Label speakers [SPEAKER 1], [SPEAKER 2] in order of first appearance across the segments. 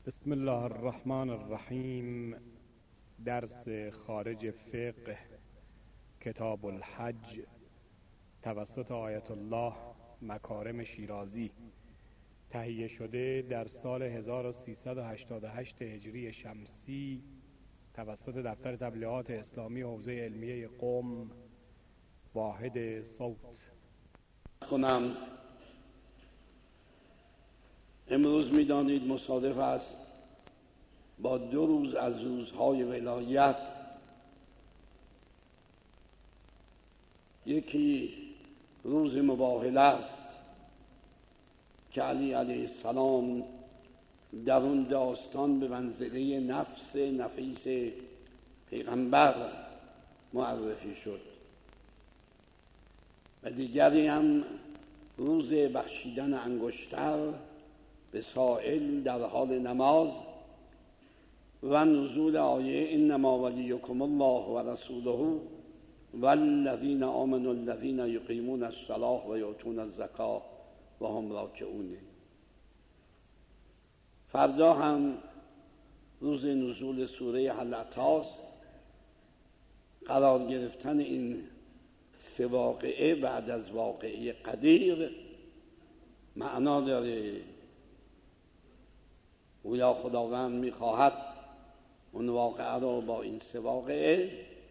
[SPEAKER 1] بسم الله الرحمن الرحیم. درس خارج فقه کتاب الحج توسط آیت الله مکارم شیرازی، تهیه شده در سال 1388 هجری شمسی توسط دفتر تبلیغات اسلامی حوزه علمیه قم، واحد صوت.
[SPEAKER 2] کنم امروز می‌دانید مصادف است با 2 روز از روزهای ولایت. یکی روز مباهله است که علی علیه السلام در اون داستان به منزله نفس نفیس پیغمبر معرفی شد، و دیگری هم روز بخشیدن انگشتر به سائل در حال نماز و نزول آیه انما ولیکم الله و رسوله والذین آمنوا الذین یقیمون الصلاة و یؤتون الزکاة و هم راکعون. فردا هم روز نزول سوره هل اتاست. قرار گرفتن این 3 واقعه بعد از واقعه قدیر معنا داره. گویا خداوند می‌خواهد اون واقعه را با این 3 واقعه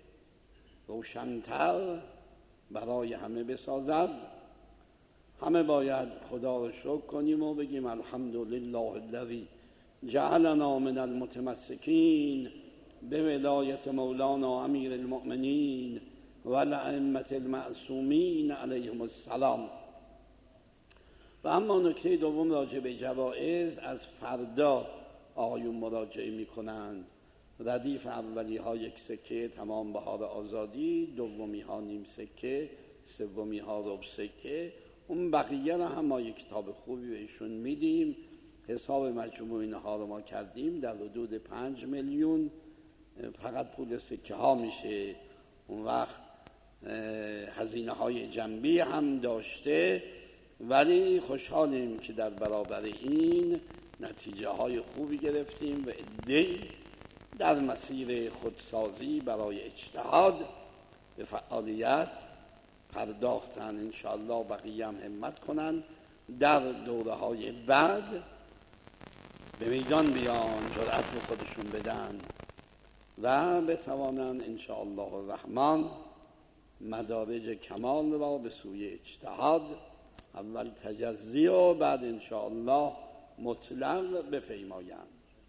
[SPEAKER 2] روشن‌تر برای همه بسازد. همه باید خدا را شکر کنیم و بگیم الحمدلله الذی جعلنا من المتمسکین بولایت مولانا امیر المؤمنین و الائمة المعصومین علیهم السلام. و اما نکته دوم راجع به جوائز، از فردا آقایون مراجعه می‌کنند. ردیف اولی ها 1 سکه تمام بهار آزادی، دومی ها نیم سکه، سومی ها ربع سکه. اون بقیه را هم ما یک کتاب خوبی بهشون میدیم. حساب مجموع اینها رو ما کردیم در حدود 5 میلیون فقط پول سکه ها میشه. اون وقت هزینه های جنبی هم داشته، ولی خوشحالیم که در برابر این نتیجه های خوبی گرفتیم و عده‌ای در مسیر خودسازی برای اجتهاد به فعالیت پرداختن. انشاءالله بقیه هم همت کنن در دوره های بعد به میدان بیان، جرأت به خودشون بدن و بتوانن انشاءالله الرحمن مدارج کمال را به سوی اجتهاد، اول تجزی و بعد انشاءالله مطلق بپیمایند.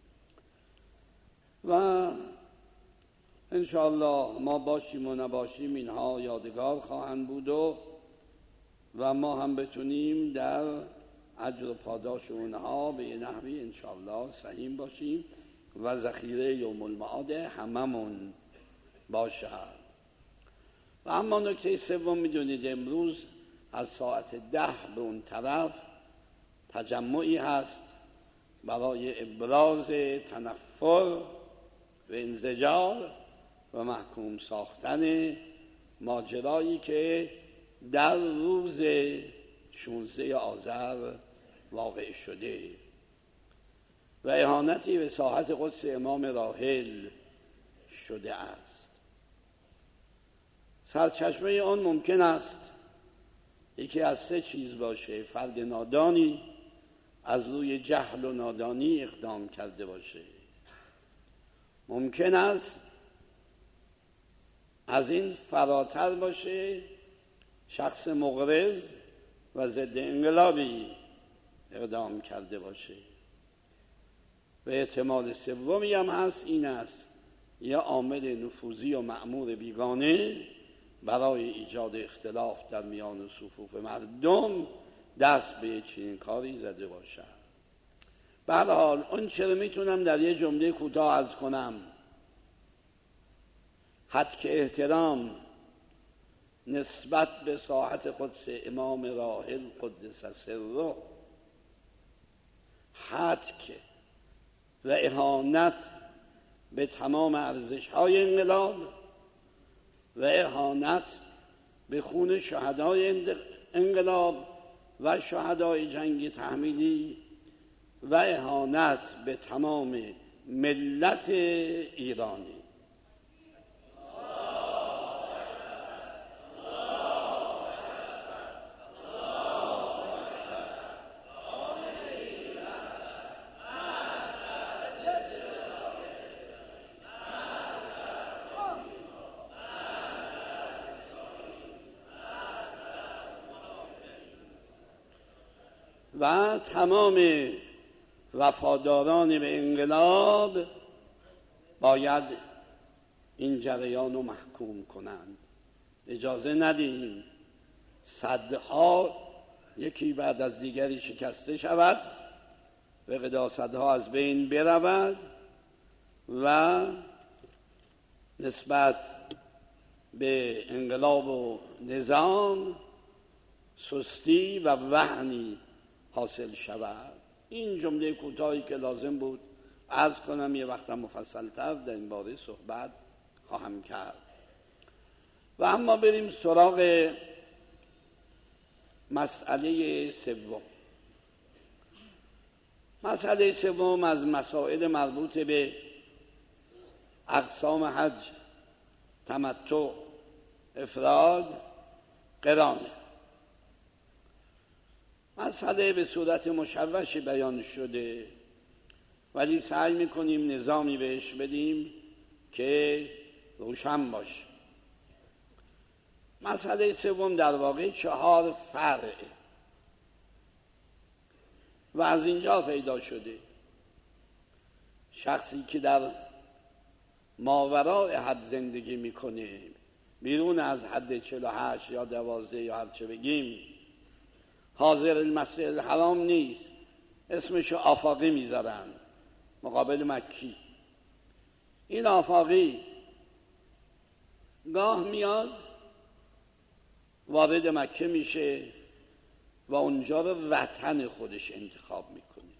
[SPEAKER 2] و انشاءالله ما باشیم و نباشیم اینها یادگار خواهند بود و ما هم بتونیم در اجر و پاداش اونها به یه نحوی انشاءالله سهیم باشیم و ذخیره یوم المعاد هممون باشد. و اما نکته سوم، میدونید امروز از ساعت 10 به اون طرف تجمعی هست برای ابراز تنفر و انزجار و محکوم ساختن ماجرایی که در روز 16 آذر واقع شده و اهانتی به ساحت قدس امام راحل شده است. سرچشمه آن ممکن است یکی از 3 چیز باشه: فرد نادانی از روی جهل و نادانی اقدام کرده باشه، ممکن است از این فراتر باشه شخص مغرض و ضد انقلابی اقدام کرده باشه، و احتمال سومی هم هست، این است یا عامل نفوذی و مأمور بیگانه برای ایجاد اختلاف در میان صفوف مردم دست به چنین کاری زده باشد. به هر حال اون چرا میتونم در یه جمله کوتاه عرض کنم: حد که احترام نسبت به ساحت قدس امام راحل قدس سره، حد و اهانت به تمام ارزش‌های انقلاب و اهانت به خون شهدای انقلاب و شهدای جنگ تحمیلی و اهانت به تمام ملت ایرانی. و تمام وفاداران به انقلاب باید این جریان رو محکوم کنند. اجازه ندیم صدها یکی بعد از دیگری شکسته شود و قداستها از بین برود و نسبت به انقلاب و نظام سستی و وهنی حاصل شود. این جمله کوتاهی که لازم بود عرض کنم، یه وقت مفصل‌تر در این باره صحبت خواهم کرد. و اما بریم سراغ مسئله سوم. مسئله سوم از مسائل مربوط به اقسام حج، تمتع، افراد، قرانه. مسئله به صورت مشوشی بیان شده ولی سعی میکنیم نظامی بهش بدیم که روشن باشه. مسئله سوم در واقع 4 فرع و از اینجا پیدا شده شخصی که در ماوراء حد زندگی میکنه، بیرون از حد 48 یا 12 یا هر چه بگیم، حاضر المسجد الحرام نیست، اسمشو آفاقی میذارن مقابل مکی. این آفاقی گاه میاد وارد مکه میشه و اونجا رو وطن خودش انتخاب میکنه.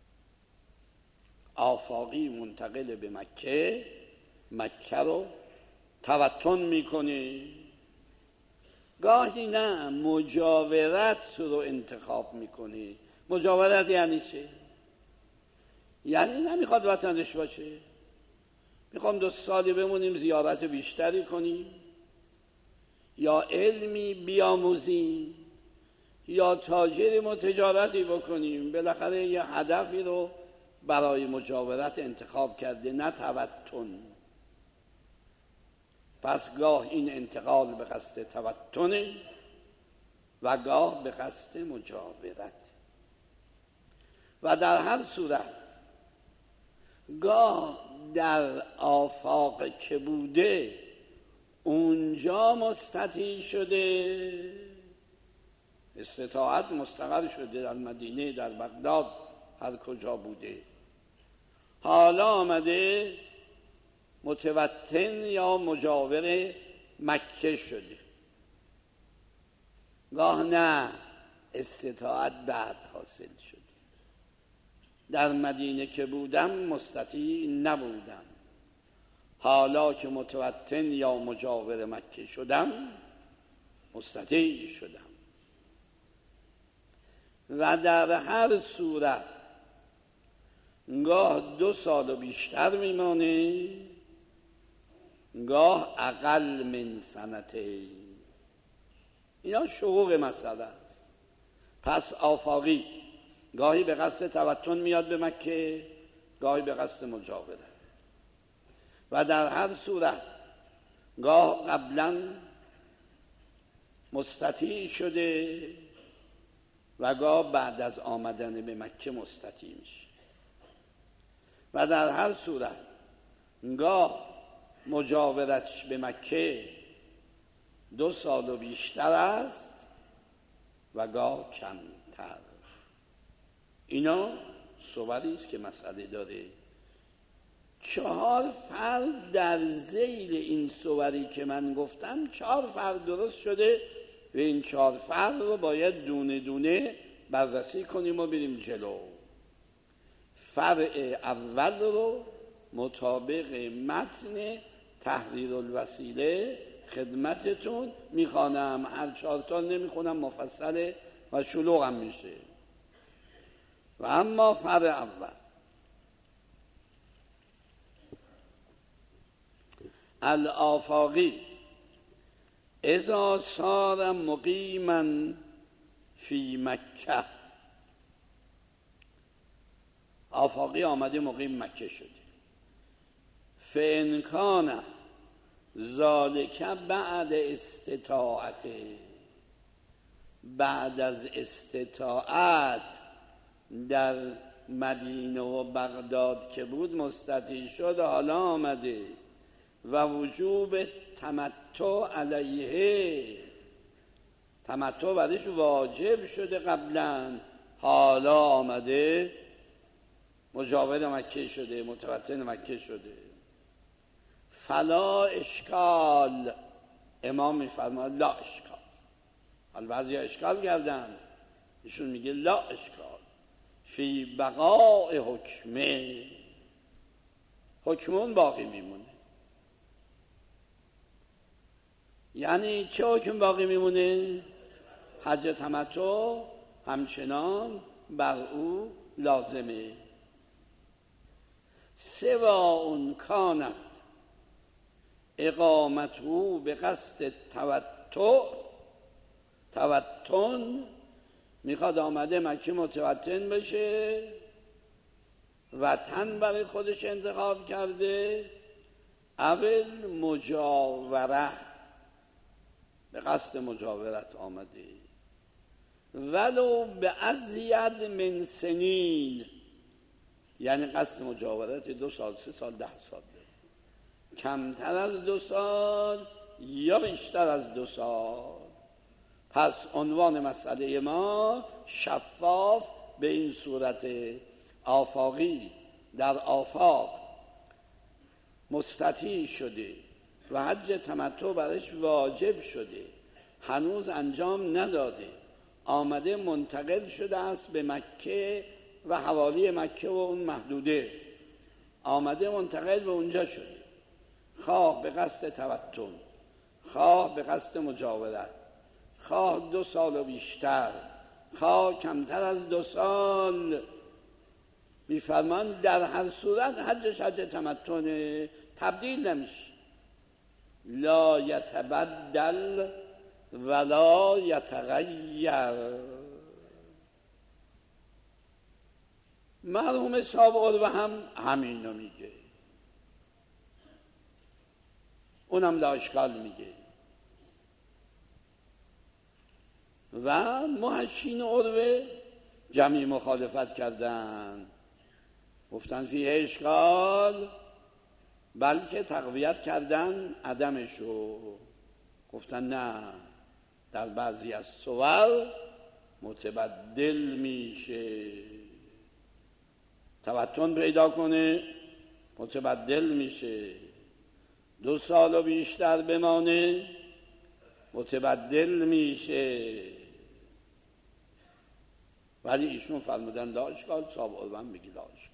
[SPEAKER 2] آفاقی منتقل به مکه، مکه رو توطن میکنه. گاهی نه مجاورت رو انتخاب میکنه. مجاورت یعنی چه؟ یعنی نمیخواد وطنش باشه، میخوام 2 سالی بمونیم زیارت بیشتری کنیم یا علمی بیاموزیم یا تاجری و تجارتی بکنیم. بالاخره یه هدفی رو برای مجاورت انتخاب کرده، نه توطن. پس گاه این انتقال به قصد توطنه و گاه به قصد مجاورت. و در هر صورت گاه در آفاق که بوده اونجا مستطیع شده، استطاعت مستقر شده، در مدینه، در بغداد، هر کجا بوده، حالا آمده متوطن یا مجاور مکه شده. گاه نه، استطاعت بعد حاصل شده. در مدینه که بودم مستطیع نبودم، حالا که متوطن یا مجاور مکه شدم مستطیع شدم. و در هر صورت گاه 2 سال و بیشتر میمانه، گاه اقل من سنته. اینا شقوق مسئله است. پس آفاقی گاهی به قصد توطن میاد به مکه، گاهی به قصد مجاورت. و در هر صورت گاه قبلا مستطیع شده و گاه بعد از آمدن به مکه مستطیع میشه. و در هر صورت گاه مجاورتش به مکه 2 سال و بیشتر است و گاه کمتر. اینا صوری است که مسئله داره. 4 فرد در ذیل این صوری که من گفتم 4 فرد درست شده و این 4 فرد رو باید دونه دونه بررسی کنیم و بریم جلو. فرع اول رو مطابق متن تحریر الوسیله خدمتتون میخوانم. هر 4 تا نمیخونم، مفصله و شلوغم میشه. و اما فرع اول، الآفاقی اذا صار مقیما فی مکه، آفاقی آمده مقیم مکه شده، فإن کان ذالک بعد استطاعته، بعد از استطاعت در مدینه و بغداد که بود مستطیع شد، حالا آمده و وجوب تمتع علیه، تمتع برش واجب شده قبلا، حالا آمده مجاور مکه شده، متوطن مکه شده، فلا اشکال، امام میفرماید لا اشکال. حالا بعضی اشکال کردن، ایشون میگه لا اشکال فی بقاء حکمه، حکمون باقی میمونه. یعنی چه حکم باقی میمونه؟ حج تمتع همچنان بر او لازمه. سواء کانت اقامته به قصد توطن، میخواد آمده مکه متوطن بشه، وطن برای خودش انتخاب کرده، اول مجاوره، به قصد مجاورت آمده، ولو به ازید من سنین، یعنی قصد مجاورت 2 سال 3 سال 10 سال، کمتر از 2 سال یا بیشتر از 2 سال. پس عنوان مسئله ما شفاف به این صورت: آفاقی در آفاق مستطیع شده و حج تمتع برش واجب شده، هنوز انجام نداده، آمده منتقل شده است به مکه و حوالی مکه و اون محدوده، آمده منتقل به اونجا شده، خواه به قصد توطن، خواه به قصد مجاورت، خواه 2 سال و بیشتر، خواه کمتر از 2 سال، میفرمان در هر صورت حجش حج تمتع تبدیل نمیشه، لا یتبدل ولا یتغیر. مرحوم صاحب عروه هم همینو میگه، اونم لا اشکال میگه، و محشین عروه جمعی مخالفت کردن، گفتن فیه اشکال، بلکه تقویت کردن عدمشو، گفتن نه، در بعضی از صور متبدل میشه، توطن پیدا کنه متبدل میشه، 2 سال و بیشتر بمانه متبدل میشه. ولی ایشون فرمودن لا اشکال، صاحب عروه میگه لا اشکال.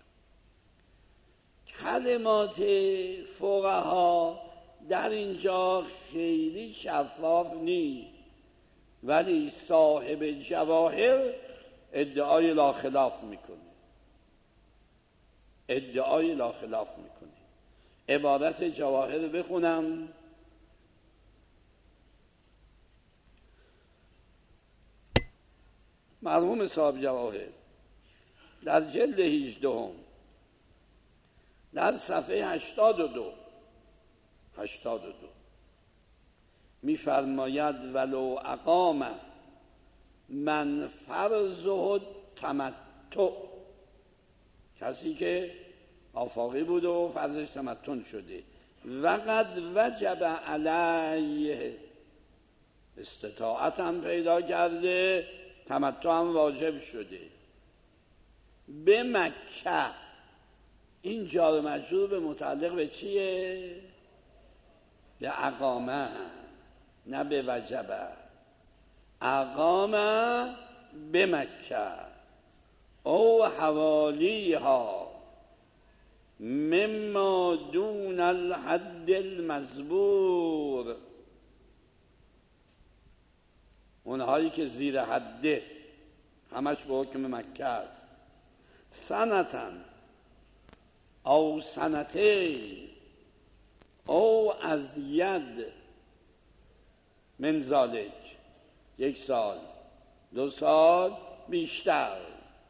[SPEAKER 2] کلمات فقها در اینجا خیلی شفاف نیست، ولی صاحب جواهر ادعای لا خلاف میکنه، ادعای لا خلاف میکنه. عبارت جواهر بخونم: مرحوم صاحب جواهر در جلد 18 در صفحه 82 میفرماید ولو اقام من فرضه تمتع، کسی که آفاقی بود و فرضش تمتع شده، وقد وجب علیه، استطاعت هم پیدا کرده، تمتع هم واجب شده، به مکه، این جار مجرور به متعلق به چیه؟ به اقامه، نه به وجبه. اقامه به مکه او حوالیها مما دون الحد المذکور، اونهایی که زیر حده، همش به حکم مکه است، سنتن او سنتین او ازید من ذالک، 1 سال 2 سال بیشتر،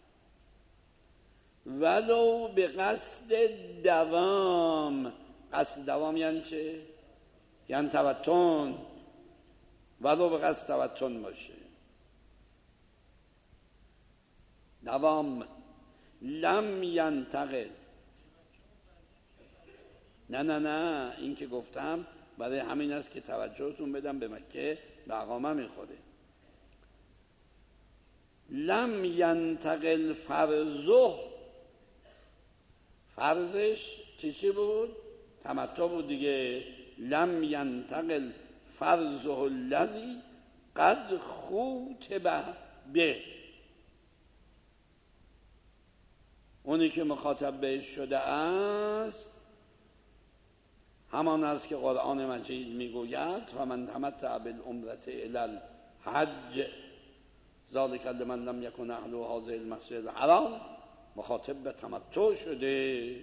[SPEAKER 2] ولو به قصد دوام. قصد دوام یعنی چه؟ یعنی تبتن، ولو به قصد تبتن باشه. دوام لم ینتقل. نه این که گفتم برای همین است که توجهتون بدم به مکه به اقامه میخوره. لم ینتقل فرضه، فرضش چی بود؟ تمتع بود دیگه. لم ینتقل فرضه الذی قد خوتب به، اونی که مخاطب بهش شده است همان است که قرآن مجید میگوید فمن تمتع بالعمرة الی الحج ذلک لمن لم یکن اهل هذا المسجد الحرام. مخاطب به تمتع شده.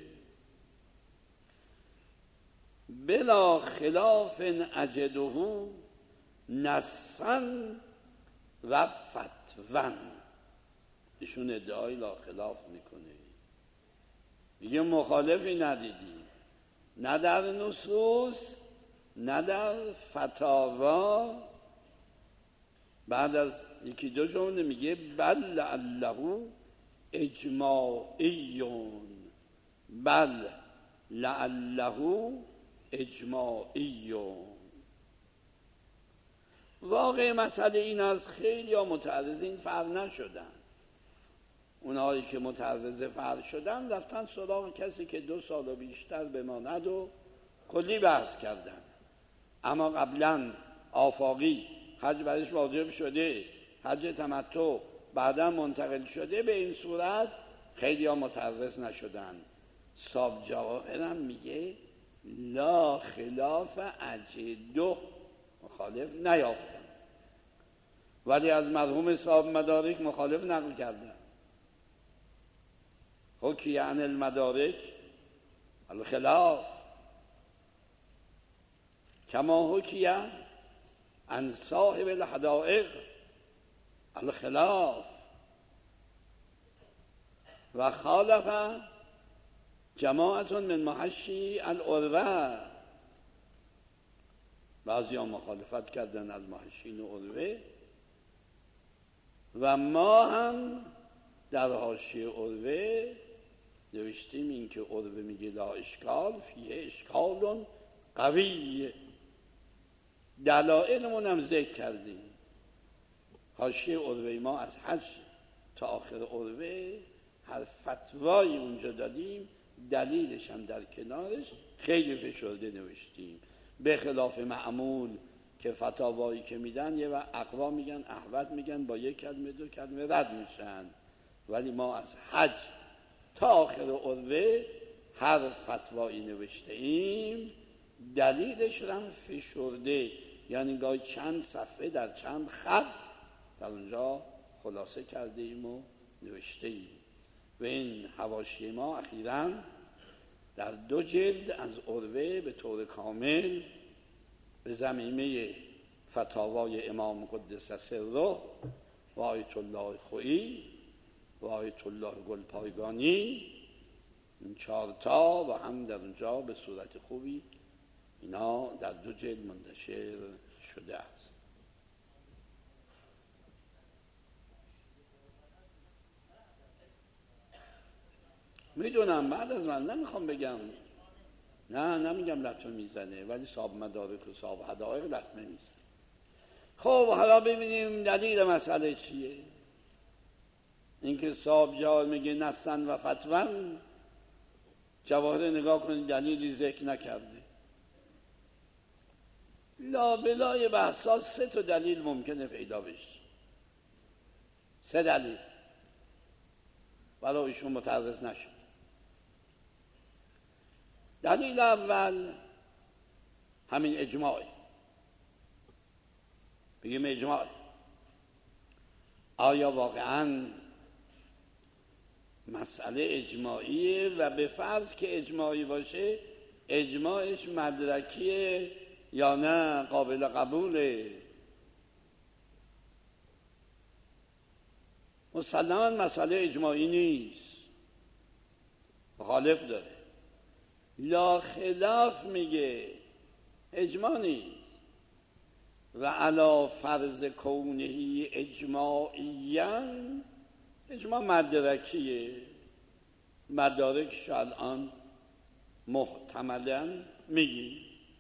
[SPEAKER 2] بلا خلاف اجده نصا و فتوا. ایشون ادعای لا خلاف میکنه، میگه مخالفی ندیدی، نه در نصوص نه در فتاوا. بعد از 1-2 جمله میگه بل لعله اجماعیون، بل لعله اجماعیون. واقع مسئله این از خیلی ها متعرضین فرق نشدن. اونهایی که متعرض فرق شدن رفتن سراغ کسی که 2 سال و بیشتر بماند و کلی بحث کردن. اما قبلا آفاقی حج برش واجب شده، حج تمتع بعدا منتقل شده، به این صورت خیلی ها متعرض نشدن. صاحب جواهرم میگه لا خلاف اجده، مخالف نیافتن. ولی از مرحوم صاحب مدارک مخالف نقل کردن. حکی عن المدارک الخلاف کما حکی عن صاحب الحدائق الخلاف و خالف جماعت من محشی العروه. بعضی ها مخالفت کردن از محشین عروه و ما هم در حاشیه عروه نوشتیم این که عروه میگه لا اشکال فیه اشکال قوی. دلائلمون هم ذکر کردیم. حاشیه عروه ما از حج تا آخر عروه هر فتوایی اونجا دادیم، دلیلش هم در کنارش خیلی فشرده نوشتیم. به خلاف معمول که فتاوایی که میدن یه وقت اقوا میگن احوت میگن با 1 کلمه 2 کلمه رد میشن. ولی ما از حج تا آخر عروه هر فتوایی نوشته ایم، دلیلش هم فشرده، یعنی گاهی چند صفحه در چند خط در اونجا خلاصه کرده ایم و نوشته ایم. و این حواشی ما اخیراً در 2 جلد از عروه به طور کامل به ضمیمه فتاوای امام قدس سره و آیت الله خویی و آیت الله گلپایگانی، این 4 تا و هم در اونجا به صورت خوبی اینا در 2 جلد منتشر شده است. میدونم بعد از من نمیخوام بگم، نه نمیگم لطمه میزنه، ولی صاحب مدارک و صاحب حدائق لطمه میزنه. خب حالا ببینیم دلیل مسئله چیه. اینکه صاحب جواب میگه نصن و فتون، جواهر نگاه کنید دلیلی ذکر نکرده. لابلای بحثا 3 تا دلیل ممکنه پیدا بشه، 3 دلیل، ولی ایشون متعرض نشد. دلیل اول همین اجماعی. بگیم اجماع. آیا واقعاً مسئله اجماعیه و به فرض که اجماعی باشه اجماعش مدرکیه یا نه قابل قبوله. مسلماً مسئله اجماعی نیست، مخالف داره. لا خلاف میگه اجماع نیست و علا فرض کونهی اجماعیاً، اجماع مدرکیه، مدارکش الان محتملاً میگی.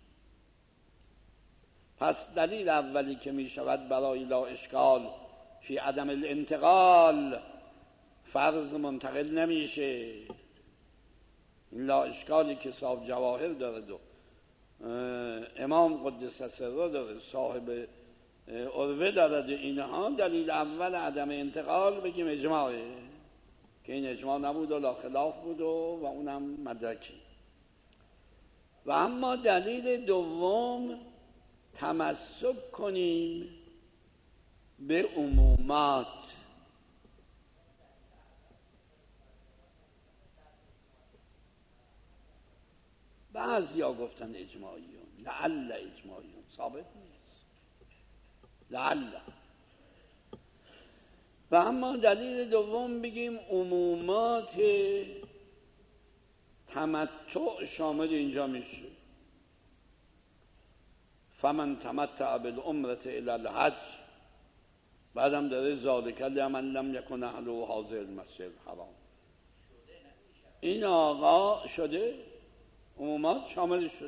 [SPEAKER 2] پس دلیل اولی که میشود برای لا اشکال فی عدم الانتقال، فرض منتقل نمیشه. این لا اشکالی که صاحب جواهر داره و امام قدس سره داره، صاحب عروه دارد، اینها دلیل اول عدم انتقال بگیم اجماعه که این اجماع نبود و لا خلاف بود و اونم مدرکی. و اما دلیل دوم تمسک کنیم به عمومات. بعضیا گفتن اجماعیون، لعل اجماعیون، ثابت نیست، لعل. و اما دلیل دوم بگیم عمومات تمتع شامل اینجا میشه. فمن تمتع بالعمرة الی الحج، بعدم داره ذالک لمن لم یکن اهله حاضر المسجد الحرام. این آقا شده عمومات شامل شده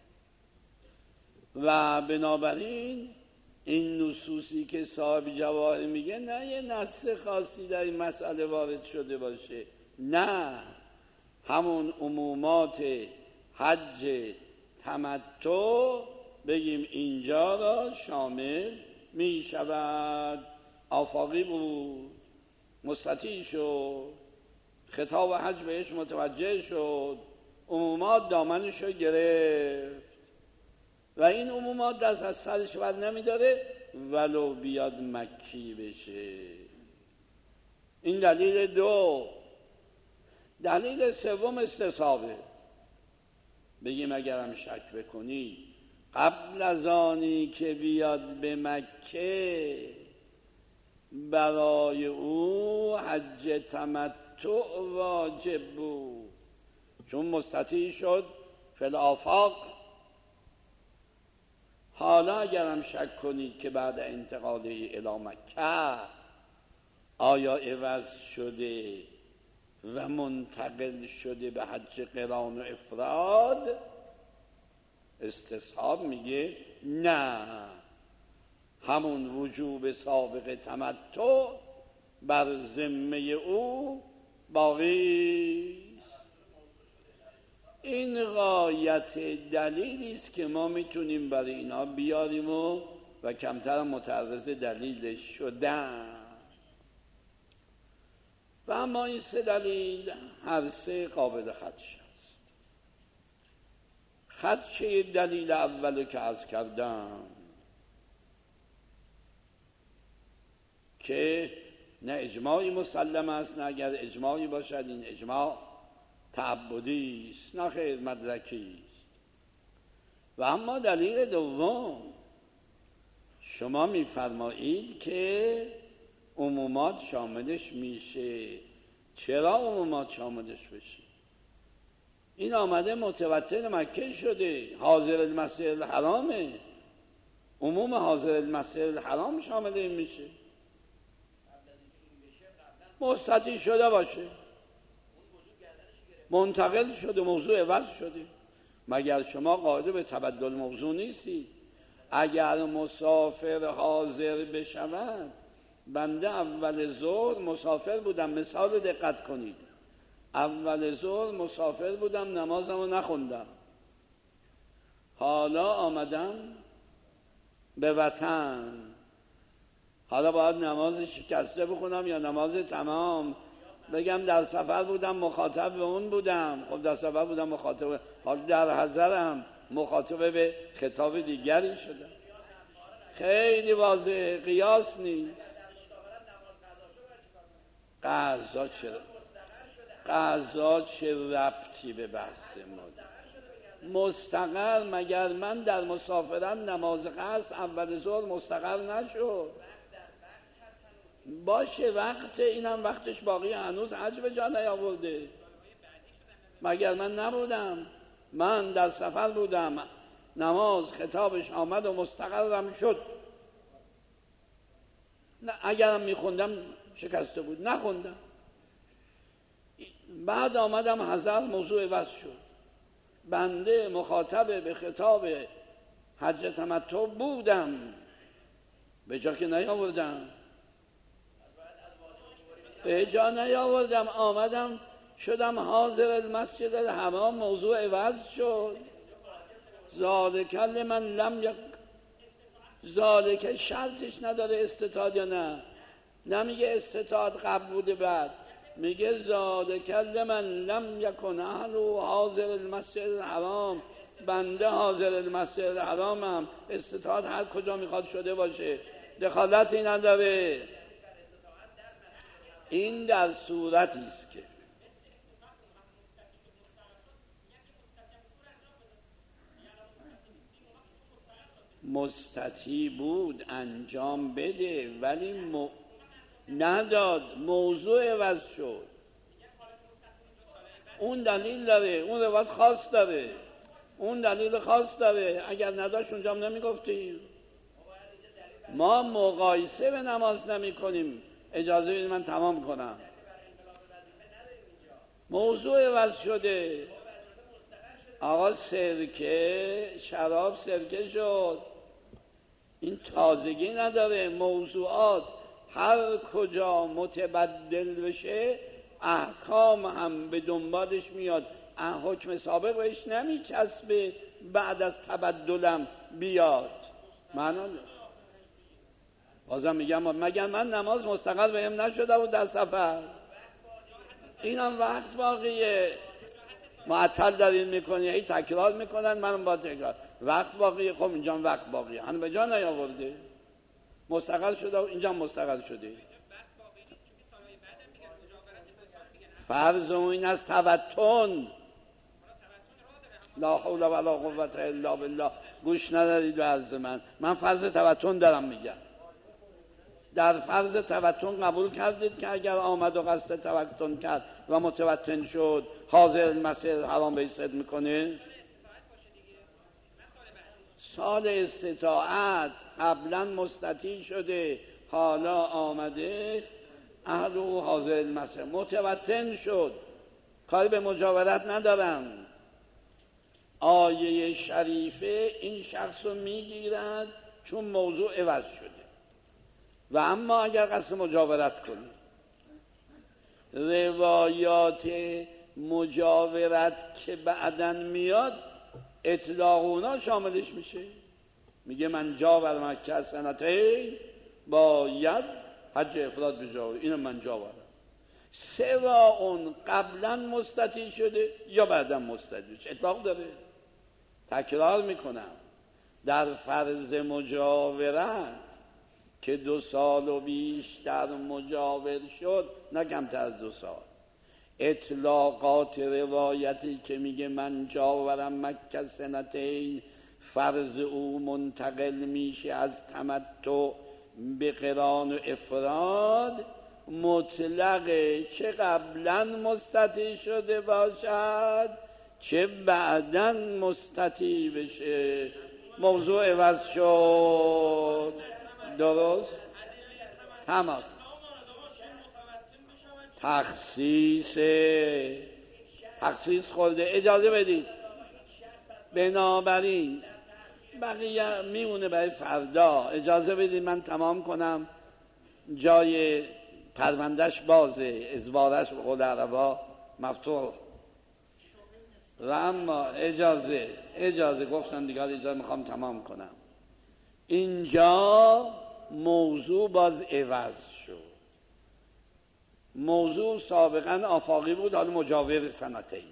[SPEAKER 2] و بنابراین این نصوصی که صاحب جواهر میگه نه یه نص خاصی در این مسئله وارد شده باشه، نه، همون عمومات حج تمتع بگیم اینجا را شامل می شود. آفاقی بود، مستطیع شد، خطاب حج بهش متوجه شد، عمومات دامنش رو گرفت و این عمومات دست از سرش بر نمیداره ولو بیاد مکی بشه. این دلیل دو. دلیل سوم استصحابه، بگیم اگرم شک بکنی قبل از آنی که بیاد به مکه برای او حج تمتع واجب بود، چون مستطیع شد فی الآفاق. حالا اگرم شک کنید که بعد انتقاله الی مکه آیا عوض شده و منتقل شده به حج قران و افراد، استصحاب میگه نه، همون وجوب سابق تمتع بر ذمه او باقی. این غایت دلیلی است که ما میتونیم برای اینا بیاریم و کمتر متعرض دلیل شدن. و اما این سه دلیل هر سه قابل خدشه است. خدشه دلیل اولو که عرض کردم که نه اجماعی مسلم است، نه اگر اجماعی باشد این اجماع تعبدی است، نه خیر مدرکی است. و اما دلیل دوم، شما میفرمایید که عمومات شاملش میشه. چرا عمومات شاملش بشه؟ این آمده متوطن مکه شده، حاضر المسجد الحرامه، عموم حاضر المسجد الحرام شامل این میشه. مستطیع شده باشه، منتقل شده، موضوع عوض شده. مگر شما قاعده به تبدل موضوع نیستی؟ اگر مسافر حاضر بشود، بنده اول ظهر مسافر بودم، مثال دقت کنید، اول ظهر مسافر بودم، نمازم رو نخوندم، حالا آمدم به وطن، حالا باید نماز شکسته بخونم یا نماز تمام؟ بگم در سفر بودم مخاطب به اون بودم، خب در سفر بودم مخاطب، حالا در حضرم مخاطب به خطاب دیگری شدم. خیلی واضحه، قیاس نیست. قضا چرا؟ قضا چه ربطی به بحث ما؟ مستقر مگر من در مسافرت نماز قصر اول ظهر مستقر نشد؟ باشه وقت اینم وقتش باقی، هنوز حج به جا نیاورده. مگر من نبودم؟ من در سفر بودم، نماز خطابش آمد و مستقرم شد. نه اگرم میخوندم شکسته بود، نخوندم. بعد آمدم حضر، موضوع عوض شد. بنده مخاطب به خطاب حج تمتع بودم، به جا که نیاوردم، به جا نیاوردم. آمدم شدم حاضر المسجد الحرام، موضوع عوض شد. ذالک لمن لم یک، ذالک شرطش نداره استطاعت یا نه، نمیگه استطاعت قبل بوده بعد، میگه ذالک لمن لم یکن اهل حاضر المسجد الحرام. بنده حاضر المسجد الحرامم، استطاعت هر کجا میخواد شده باشه، دخالتی نداره. این در صورتی است که مستطیع بود انجام بده ولی نداد، موضوع عوض شد. اون دلیل داره، اون روایت خاص داره، اون دلیل خاص داره. اگر نداشت اونجا هم نمیگفتیم. ما مقایسه به نماز نمی کنیم. اجازه بدید من تمام کنم. موضوع عوض شده. آقا سرکه، شراب سرکه شد. این تازگی نداره. موضوعات هر کجا متبدل بشه احکام هم به دنبالش میاد. حکم سابق بهش نمیچسبه بعد از تبدلم بیاد. معنا بازم میگم مگر من نماز مستقل بهم نشده بود در سفر؟ اینم وقت باقیه. معطل دارین میکنی، هی تکرار میکنن، منم با تکرار. وقت باقیه. خب اینجا وقت باقیه، هنو به جا نیاورده، مستقل شده و اینجا مستقل شده. فرض این از تبتن. لا حول ولا قوة الا بالله. گوش ندارید به عرض من فرض تبتن دارم میگم. در فرض تبتن قبول کردید که اگر آمد و قصد تبتن کرد و متبتن شد حاضر مسجد حرام بیست میکنه؟ سال استطاعت قبلا مستطیع شده، حالا آمده اهل و حاضر مسجد متبتن شد، کاری به مجاورت ندارن. آیه شریفه این شخص رو میگیرد چون موضوع عوض شده. و اما اگر قصد مجاورت کنی، روایات مجاورت که بعدن میاد اطلاق اونا شاملش میشه. میگه من جاور مکه سنتین باید حج افراد بجاور. اینو من جاورم. سوا اون قبلا مستطیع شده یا بعدا مستطیع شده. اطلاق داره. تکرار میکنم، در فرض مجاورت که 2 سال و بیشتر مجاور شد، نه کمتر از 2 سال، اطلاقات روایتی که میگه من جاورم مکه سنتین، فرض او منتقل میشه از تمتع به قران و افراد، مطلقه، چه قبلا مستطیع شده باشد چه بعداً مستطیع بشه. موضوع عوض شد. درست؟ تمام. تخصیص خورده. اجازه بدید. بنابراین بقیه میمونه برای فردا. اجازه بدید من تمام کنم. جای پروندهش بازه، ازبارش به قول عربا مفتوح. و اما اجازه گفتم دیگه، اجازه میخوام تمام کنم. اینجا موضوع باز عوض شد. موضوع سابقا آفاقی بود، حالا مجاور سنتین.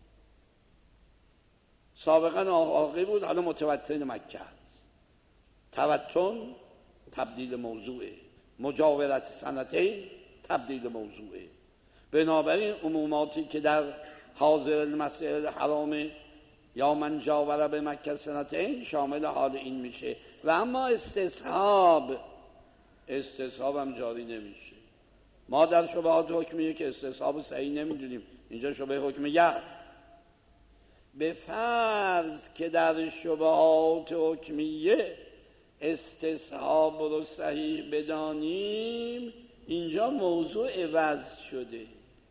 [SPEAKER 2] سابقا آفاقی بود، حالا متوتر مکه است. تبتن تبدیل موضوعه، مجاورت سنتین تبدیل موضوعه. بنابراین عموماتی که در حاضر المسجد الحرام یا من جاور به مکه سنتین شامل حال این میشه. و اما استصحاب هم جاری نمیشه. ما در شبهات حکمیه که استصحاب صحیح نمیدونیم، اینجا شبه حکمیه. به فرض که در شبهات حکمیه استصحاب رو صحیح بدانیم، اینجا موضوع عوض شده.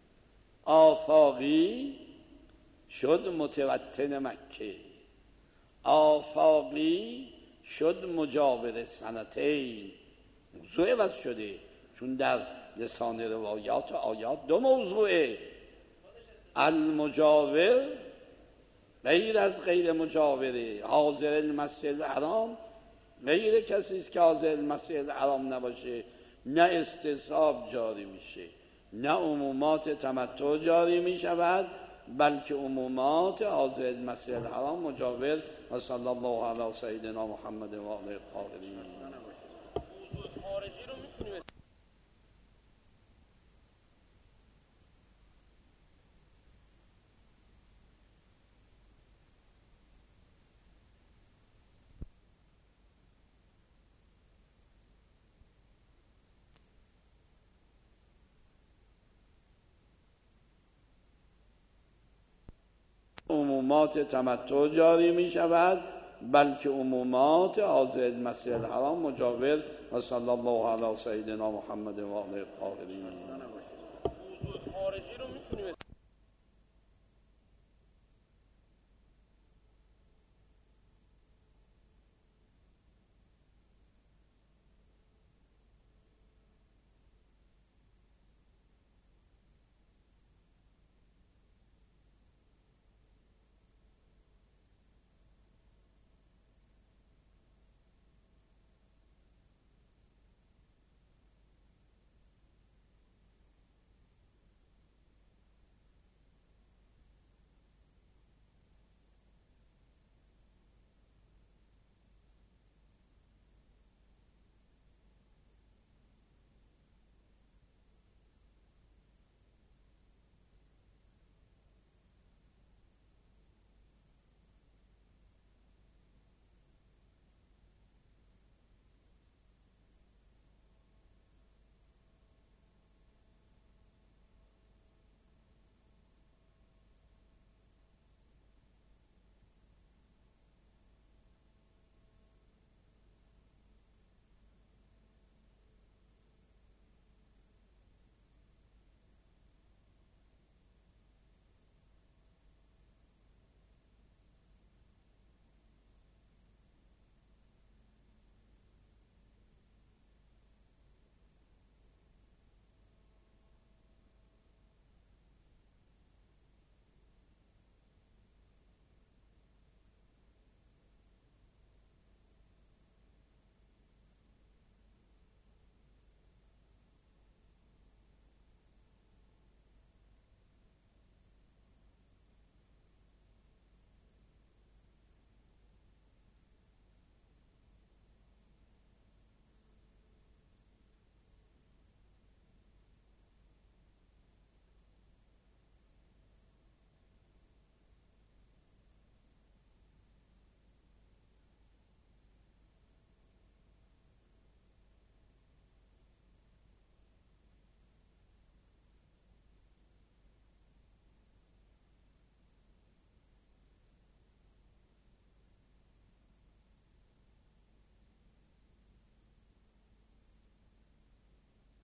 [SPEAKER 2] آفاقی شد متوطن مکه، آفاقی شد مجاور سنتین. موضوع عوض شده، چون در لسان روایات و آیات دو موضوعه. المجاور غیر از غیر مجاوره، حاضر المسجد الحرام غیر کسی است که حاضر المسجد الحرام نباشه. نه استصحاب جاری میشه، نه عمومات تمتع جاری میشود، بلکه عمومات حاضر المسجد الحرام مجاور. و صلی الله علی سیدنا محمد و آله الطاهرین.
[SPEAKER 3] خارجی رو میتونیم
[SPEAKER 2] عمومات تمتع جاری می شود، بلکه عمومات حاضر المسجد الحرام مجاور. و صلی الله علی سیدنا محمد و آله الطاهرین.
[SPEAKER 3] خارجی رو میتونیم